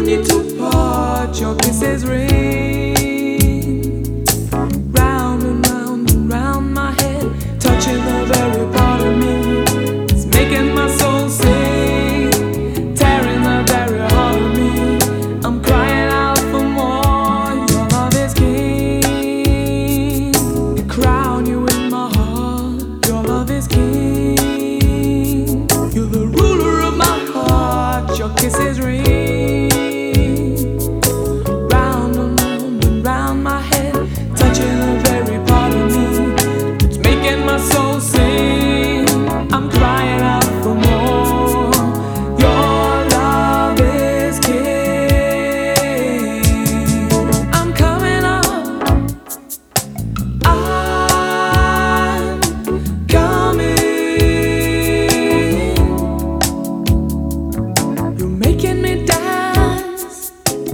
need to part, your kisses ring round and round and round my head, touching the very part of me. It's making my soul sing, tearing the very heart of me. I'm crying out for more. Your love is king. The crown you in my heart. Your love is king. You're the ruler of my heart. Your kisses ring round and round and round my head, touching the very part of me. It's making my soul sing. I'm crying out for more. Your love is king. I'm coming up. I'm coming. You're making me dance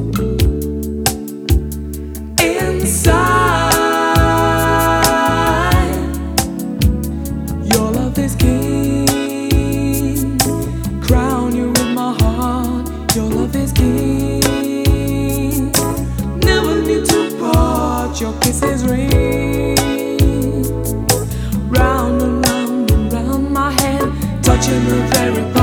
inside. Your love is king. Crown you with my heart. Your love is king. Never need to part. Your kisses ring round and round and round my head, touching the very